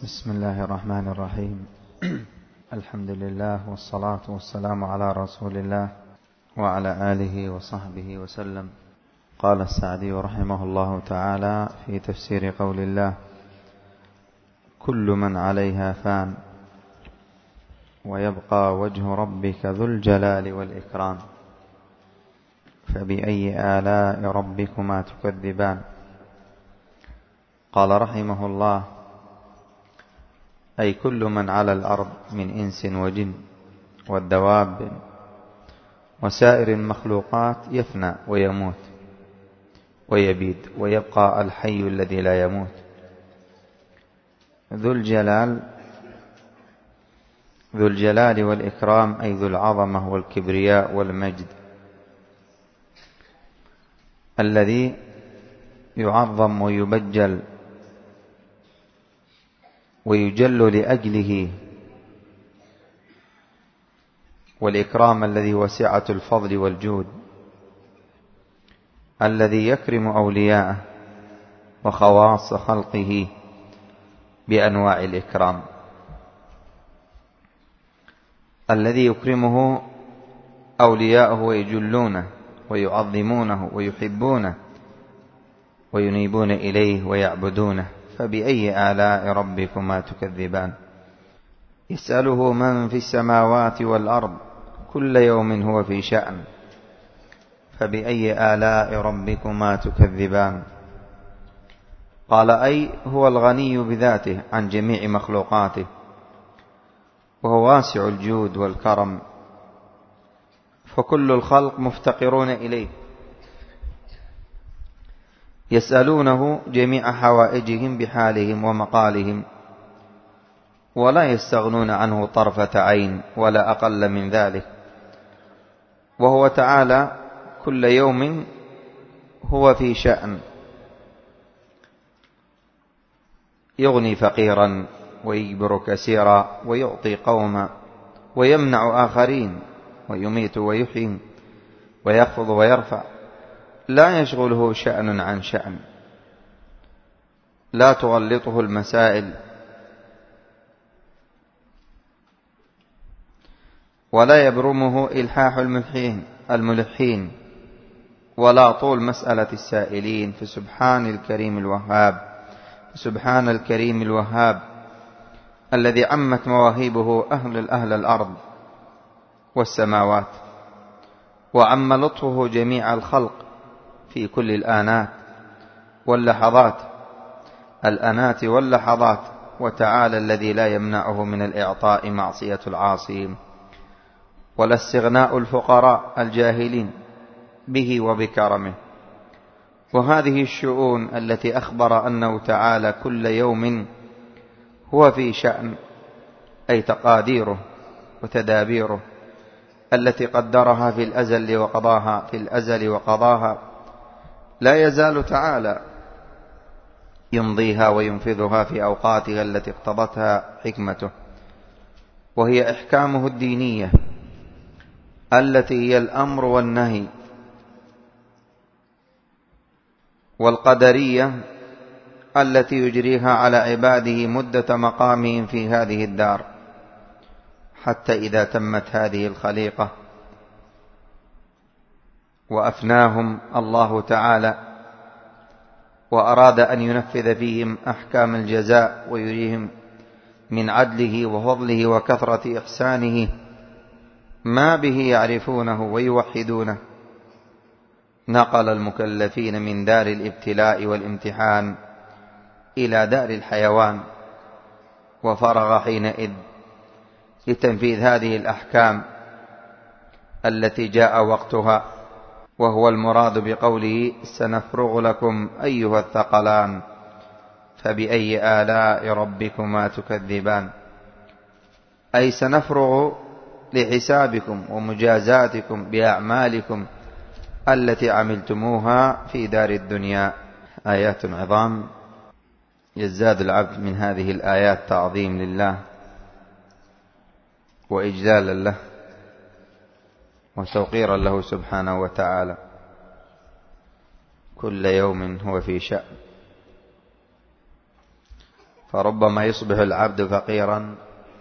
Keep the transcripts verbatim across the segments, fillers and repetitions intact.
بسم الله الرحمن الرحيم. الحمد لله والصلاة والسلام على رسول الله وعلى آله وصحبه وسلم. قال السعدي رحمه الله تعالى في تفسير قول الله: كل من عليها فان ويبقى وجه ربك ذو الجلال والإكرام فبأي آلاء ربكما تكذبان. قال رحمه الله: أي كل من على الأرض من إنس وجن والدواب وسائر المخلوقات يفنى ويموت ويبيد، ويبقى الحي الذي لا يموت ذو الجلال ذو الجلال والإكرام، أي ذو العظمة والكبرياء والمجد، الذي يعظم ويبجل ويجل لأجله، والإكرام الذي وسعة الفضل والجود، الذي يكرم أولياءه وخواص خلقه بأنواع الإكرام، الذي يكرمه أولياءه ويجلونه ويعظمونه ويحبونه وينيبون إليه ويعبدونه. فبأي آلاء ربكما تكذبان. يسأله من في السماوات والأرض كل يوم هو في شأن فبأي آلاء ربكما تكذبان. قال: أي هو الغني بذاته عن جميع مخلوقاته، وهو واسع الجود والكرم، فكل الخلق مفتقرون إليه، يسألونه جميع حوائجهم بحالهم ومقالهم، ولا يستغنون عنه طرفة عين ولا أقل من ذلك. وهو تعالى كل يوم هو في شأن، يغني فقيرا ويجبر كثيرا ويعطي قوما ويمنع آخرين ويميت ويحيي ويخفض ويرفع، لا يشغله شأن عن شأن، لا تغلطه المسائل ولا يبرمه إلحاح الملحين الملحين ولا طول مسألة السائلين. فسبحان الكريم الوهاب سبحان الكريم الوهاب الذي عمت مواهبه أهل الأهل الأرض والسماوات، وعم لطفه جميع الخلق في كل الآنات واللحظات الأنات واللحظات. وتعالى الذي لا يمنعه من الإعطاء معصية العاصين، ولا استغناء الفقراء الجاهلين به وبكرمه. وهذه الشؤون التي أخبر أنه تعالى كل يوم هو في شأن، أي تقاديره وتدابيره التي قدرها في الأزل وقضاها في الأزل وقضاها لا يزال تعالى يمضيها وينفذها في أوقاتها التي اقتضتها حكمته، وهي إحكامه الدينية التي هي الأمر والنهي، والقدرية التي يجريها على عباده مدة مقامهم في هذه الدار، حتى إذا تمت هذه الخليقة وأفناهم الله تعالى وأراد أن ينفذ فيهم أحكام الجزاء ويريهم من عدله وفضله وكثرة إحسانه ما به يعرفونه ويوحدونه، نقل المكلفين من دار الابتلاء والامتحان إلى دار الحيوان، وفرغ حينئذ لتنفيذ هذه الأحكام التي جاء وقتها، وهو المراد بقوله: سنفرغ لكم أيها الثقلان فبأي آلاء ربكما تكذبان. أي سنفرغ لحسابكم ومجازاتكم بأعمالكم التي عملتموها في دار الدنيا. آيات عظام يزداد العبد من هذه الآيات تعظيم لله وإجلالا له وتوقيرا له سبحانه وتعالى. كل يوم هو في شأن، فربما يصبح العبد فقيرا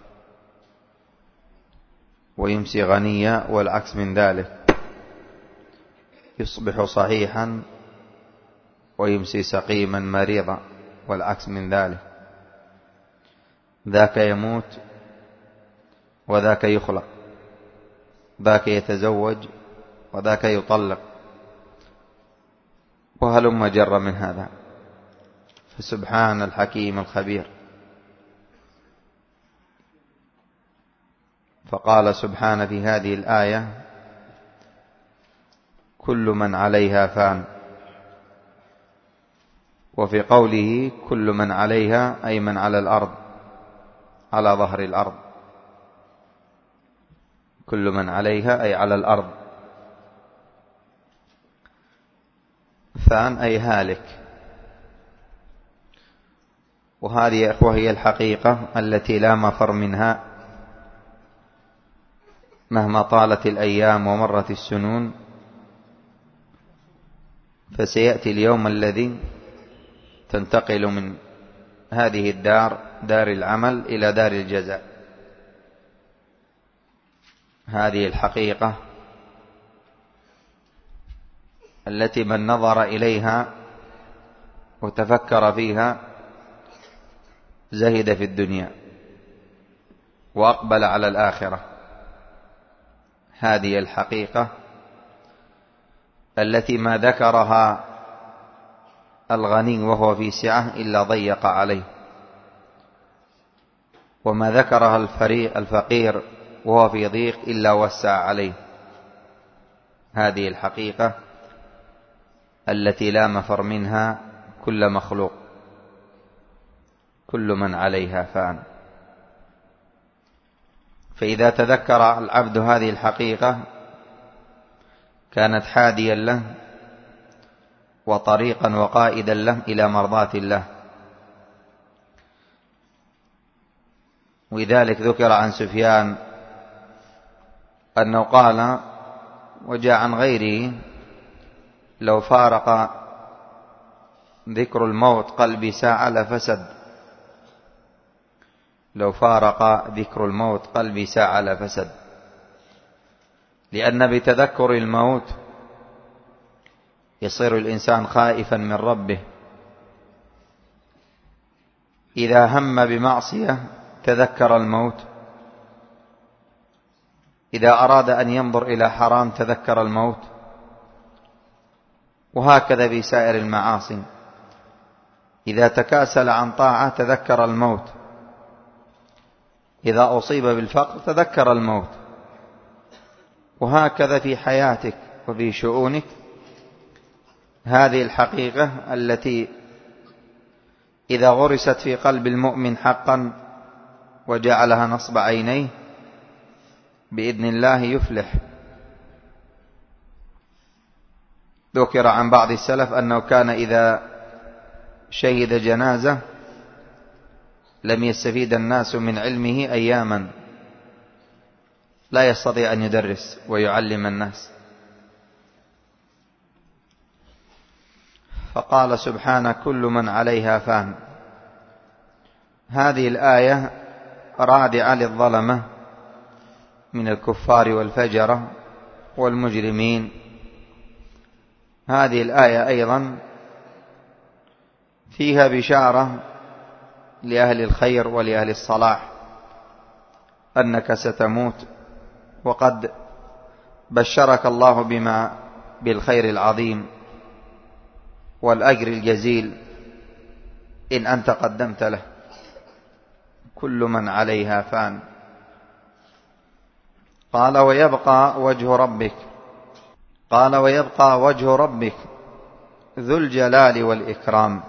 ويمسي غنيا، والعكس من ذلك، يصبح صحيحا ويمسي سقيما مريضا، والعكس من ذلك، ذاك يموت وذاك يخلق، ذاك يتزوج وذاك يطلق، وهلم جر من هذا. فسبحان الحكيم الخبير. فقال سبحانه في هذه الآية: كل من عليها فان. وفي قوله كل من عليها أي من على الأرض، على ظهر الأرض، كل من عليها أي على الأرض. فان أي هالك. وهذه يا إخوة هي الحقيقة التي لا مفر منها مهما طالت الأيام ومرت السنون. فسيأتي اليوم الذي تنتقل من هذه الدار، دار العمل، إلى دار الجزاء. هذه الحقيقة التي من نظر إليها وتفكر فيها زهد في الدنيا وأقبل على الآخرة. هذه الحقيقة التي ما ذكرها الغني وهو في سعة إلا ضيق عليه، وما ذكرها الفقير وهو في ضيق إلا وسع عليه. هذه الحقيقة التي لا مفر منها كل مخلوق، كل من عليها فان. فإذا تذكر العبد هذه الحقيقة كانت حاديا له وطريقا وقائدا له إلى مرضاة الله. ولذلك ذكر عن سفيان أنه قال، وجاء عن غيره: لو فارق ذكر الموت قلبي ساعة لفسد. لو فارق ذكر الموت قلبي ساعة لفسد. لأن بتذكر الموت يصير الإنسان خائفا من ربه. إذا هم بمعصية تذكر الموت، إذا أراد أن ينظر إلى حرام تذكر الموت، وهكذا بسائر المعاصي. إذا تكاسل عن طاعة تذكر الموت، إذا أصيب بالفقر تذكر الموت، وهكذا في حياتك وفي شؤونك. هذه الحقيقة التي إذا غرست في قلب المؤمن حقا وجعلها نصب عينيه بإذن الله يفلح. ذكر عن بعض السلف أنه كان إذا شهد جنازة لم يستفيد الناس من علمه أياما، لا يستطيع أن يدرس ويعلم الناس. فقال سبحانه: كل من عليها فان. هذه الآية رادعة للظلمة من الكفار والفجرة والمجرمين. هذه الآية أيضا فيها بشارة لأهل الخير ولأهل الصلاح أنك ستموت، وقد بشرك الله بما بالخير العظيم والأجر الجزيل إن أنت قدمت له. كل من عليها فان. قال: ويبقى وجه ربك. قال: ويبقى وجه ربك ذو الجلال والإكرام.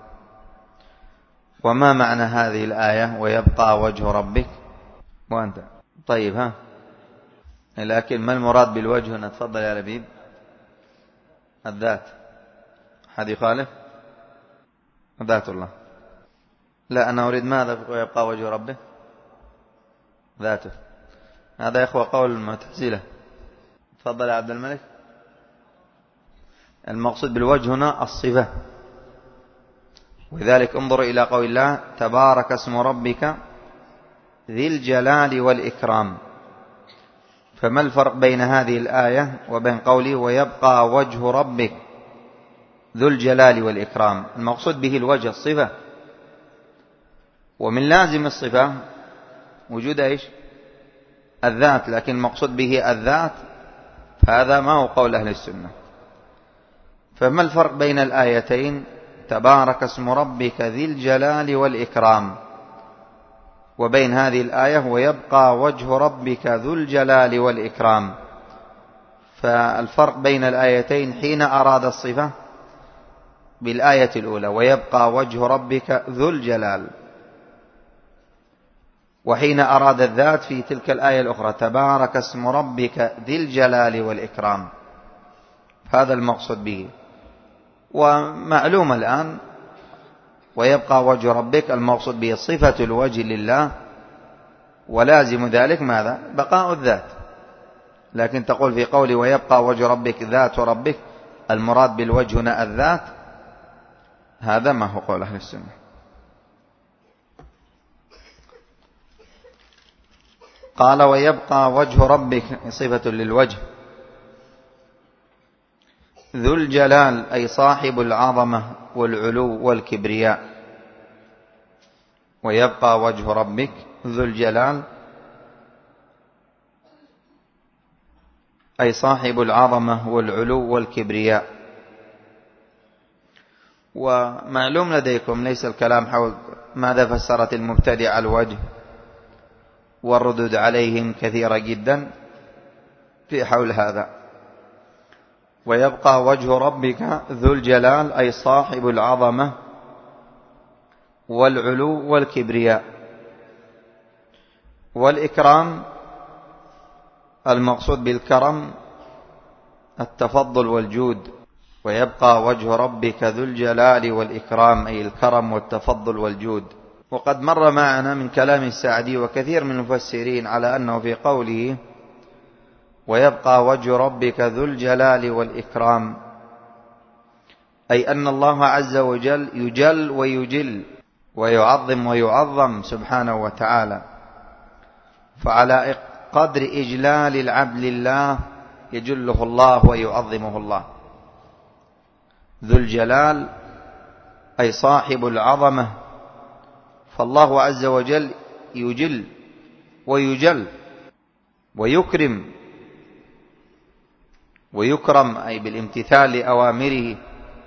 وما معنى هذه الآية ويبقى وجه ربك؟ وأنت طيب ها، لكن ما المراد بالوجه؟ نتفضل يا لبيب. الذات. حد يخالف؟ ذات الله. لا، أنا أريد ماذا ويبقى وجه ربه؟ ذاته. هذا يا إخوة قول المعتزلة. تفضل يا عبد الملك. المقصود بالوجه هنا الصفة، ولذلك انظر إلى قول الله تبارك اسم ربك ذي الجلال والإكرام. فما الفرق بين هذه الآية وبين قوله ويبقى وجه ربك ذو الجلال والإكرام؟ المقصود به الوجه الصفة، ومن لازم الصفة وجود إيش؟ الذات، لكن المقصود به الذات فهذا ما هو قول أهل السنة. فما الفرق بين الآيتين تبارك اسم ربك ذي الجلال والإكرام وبين هذه الآية ويبقى وجه ربك ذو الجلال والإكرام؟ فالفرق بين الآيتين حين أراد الصفة بالآية الأولى ويبقى وجه ربك ذو الجلال، وحين أراد الذات في تلك الآية الأخرى تبارك اسم ربك ذي الجلال والإكرام. هذا المقصود به. ومعلوم الآن ويبقى وجه ربك المقصود به صفة الوجه لله، ولازم ذلك ماذا؟ بقاء الذات. لكن تقول في قولي ويبقى وجه ربك ذات ربك المراد بالوجه هنا الذات، هذا ما هو قول أهل السنة. قال ويبقى وجه ربك صفة للوجه ذو الجلال أي صاحب العظمة والعلو والكبرياء. ويبقى وجه ربك ذو الجلال أي صاحب العظمة والعلو والكبرياء. ومعلوم لديكم ليس الكلام حول ماذا فسرت المبتدع الوجه، والردود عليهم كثيرة جدا في حول هذا. ويبقى وجه ربك ذو الجلال أي صاحب العظمة والعلو والكبرياء. والإكرام المقصود بالكرم التفضل والجود. ويبقى وجه ربك ذو الجلال والإكرام أي الكرم والتفضل والجود. وقد مر معنا من كلام السعدي وكثير من المفسرين على أنه في قوله ويبقى وجه ربك ذو الجلال والإكرام أي أن الله عز وجل يجل ويجل ويعظم ويعظم سبحانه وتعالى. فعلى قدر إجلال العبد لله يجله الله ويعظمه الله. ذو الجلال أي صاحب العظمة، فالله عز وجل يجل ويجل ويكرم ويكرم أي بالامتثال لأوامره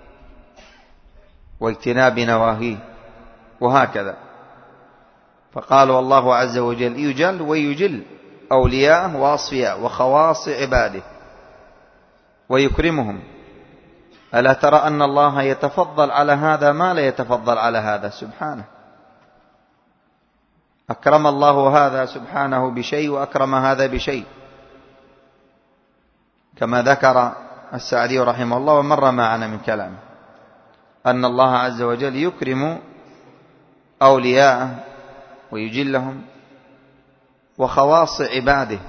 واجتناب نواهيه وهكذا. فقال والله عز وجل يجل ويجل أولياءه وأصفياء وخواص عباده ويكرمهم. ألا ترى أن الله يتفضل على هذا ما لا يتفضل على هذا سبحانه؟ أكرم الله هذا سبحانه بشيء وأكرم هذا بشيء، كما ذكر السعدي رحمه الله ومر معنا من كلامه أن الله عز وجل يكرم أولياءه ويجلهم وخواص عباده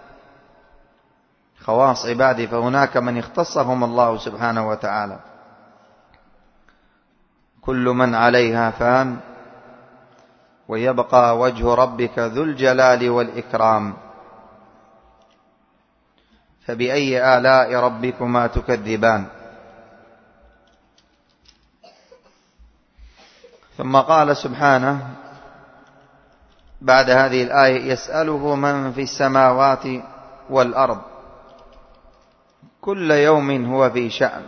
خواص عباده فهناك من اختصهم الله سبحانه وتعالى. كل من عليها فان ويبقى وجه ربك ذو الجلال والإكرام. فبأي آلاء ربكما تكذبان؟ ثم قال سبحانه بعد هذه الآية يسأله من في السماوات والأرض كل يوم هو في شأن.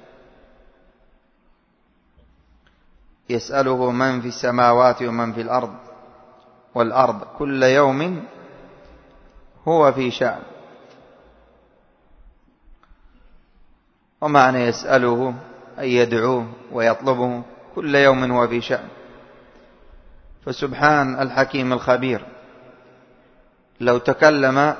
يسأله من في السماوات ومن في الأرض والأرض كل يوم هو في شأن. ومعنى يسأله أي يدعوه ويطلبه كل يوم هو في شأن. فسبحان الحكيم الخبير لو تكلم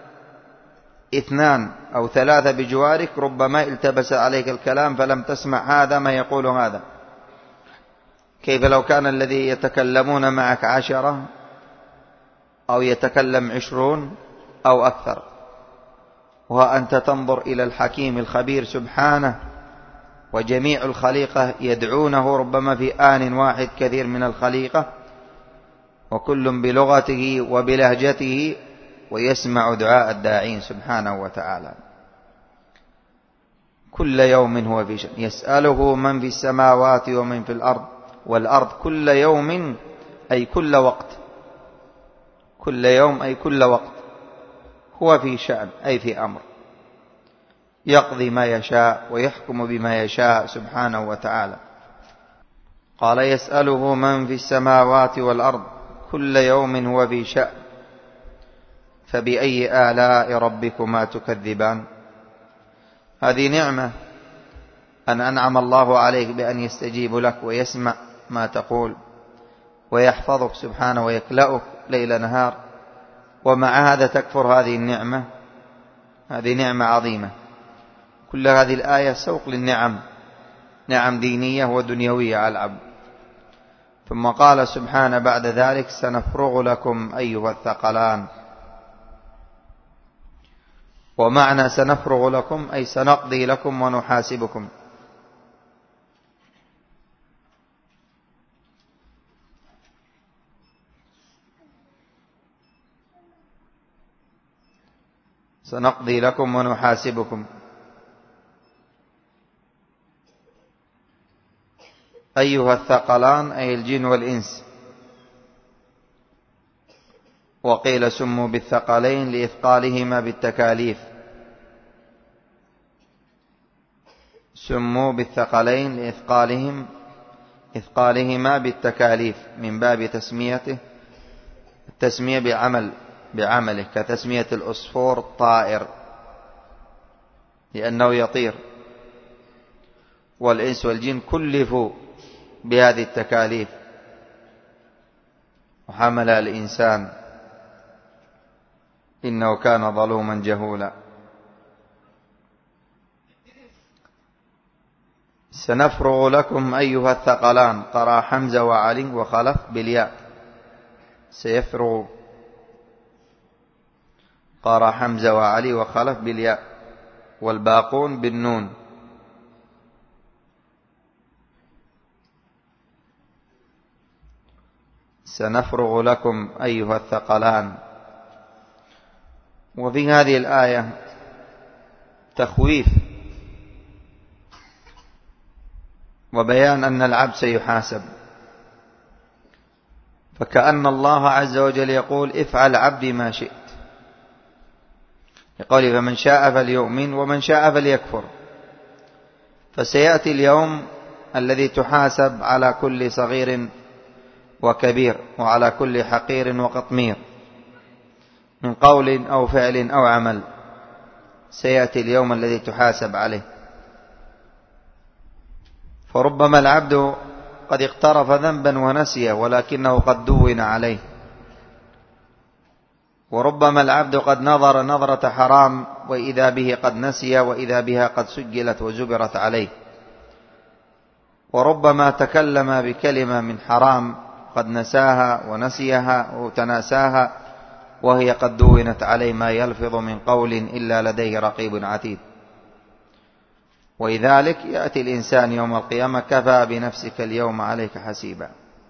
اثنان أو ثلاثة بجوارك ربما التبس عليك الكلام فلم تسمع هذا ما يقول هذا، كيف لو كان الذي يتكلمون معك عشرة أو يتكلم عشرون أو أكثر. وأنت تنظر إلى الحكيم الخبير سبحانه وجميع الخليقة يدعونه ربما في آن واحد كثير من الخليقة، وكل بلغته وبلهجته، ويسمع دعاء الداعين سبحانه وتعالى. كل يوم هو في شأن، يسأله من في السماوات ومن في الأرض والأرض كل يوم أي كل وقت، كل يوم أي كل وقت هو في شأن أي في أمر، يقضي ما يشاء ويحكم بما يشاء سبحانه وتعالى. قال يسأله من في السماوات والأرض كل يوم هو في شأن، فبأي آلاء ربكما تكذبان. هذه نعمة أن أنعم الله عليك بأن يستجيب لك ويسمع ما تقول ويحفظك سبحانه ويكلأك ليل نهار، ومع هذا تكفر هذه النعمة. هذه نعمة عظيمة. كل هذه الآية سوق للنعم، نعم دينية ودنيوية على العبد. ثم قال سبحانه بعد ذلك سنفرغ لكم أيها الثقلان. ومعنى سنفرغ لكم أي سنقضي لكم ونحاسبكم. سنقضي لكم ونحاسبكم. أيها الثقلان أي الجن والإنس. وقيل سموا بالثقلين لإثقالهما بالتكاليف، سموا بالثقلين لإثقالهم إثقالهما بالتكاليف من باب تسميته التسمية بعمل بعمله، كتسمية الأصفور الطائر لأنه يطير. والإنس والجن كلفوا بهذه التكاليف وحمل الإنسان إنه كان ظلوما جهولا. سنفرغ لكم أيها الثقلان، قرأ حمزة وعلي وخلف بالياء. سيفرغ قرأ حمزة وعلي وخلف بالياء، والباقون بالنون. سنفرغ لكم أيها الثقلان. وفي هذه الآية تخويف وبيان أن العبد سيحاسب، فكأن الله عز وجل يقول افعل عبدي ما شئت، يقول فمن شاء فليؤمن ومن شاء فليكفر. فسيأتي اليوم الذي تحاسب على كل صغير وكبير وعلى كل حقير وقطمير من قول أو فعل أو عمل. سيأتي اليوم الذي تحاسب عليه. فربما العبد قد اقترف ذنبا ونسيه ولكنه قد دون عليه، وربما العبد قد نظر نظرة حرام وإذا به قد نسي وإذا بها قد سجلت وزبرت عليه، وربما تكلم بكلمة من حرام قد نساها ونسيها وتناساها وهي قد دونت عليه ما يلفظ من قول إلا لديه رقيب عتيد. ولذلك يأتي الإنسان يوم القيامة كفى بنفسك اليوم عليك حسيبا.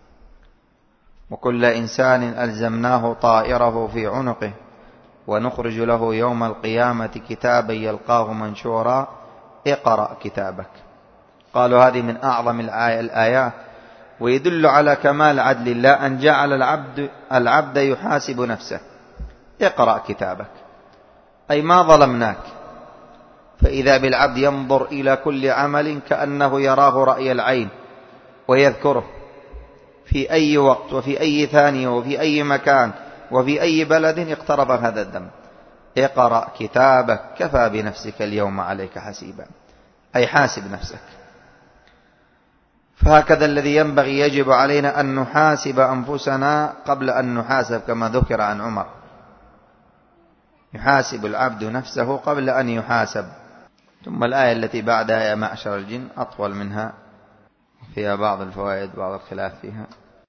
وكل إنسان ألزمناه طائره في عنقه ونخرج له يوم القيامة كتابا يلقاه منشورا اقرأ كتابك. قالوا هذه من أعظم الآيات، ويدل على كمال عدل الله أن جعل العبد العبد يحاسب نفسه. اقرأ كتابك أي ما ظلمناك. فإذا بالعبد ينظر إلى كل عمل كأنه يراه رأي العين ويذكره في أي وقت وفي أي ثانية وفي أي مكان وفي أي بلد اقترب هذا الذنب. اقرأ كتابك كفى بنفسك اليوم عليك حسيبا، أي حاسب نفسك. فهكذا الذي ينبغي يجب علينا أن نحاسب أنفسنا قبل أن نحاسب، كما ذكر عن عمر يحاسب العبد نفسه قبل أن يحاسب. ثم الآية التي بعدها يا معشر الجن أطول منها، فيها بعض الفوائد بعض الخلاف فيها.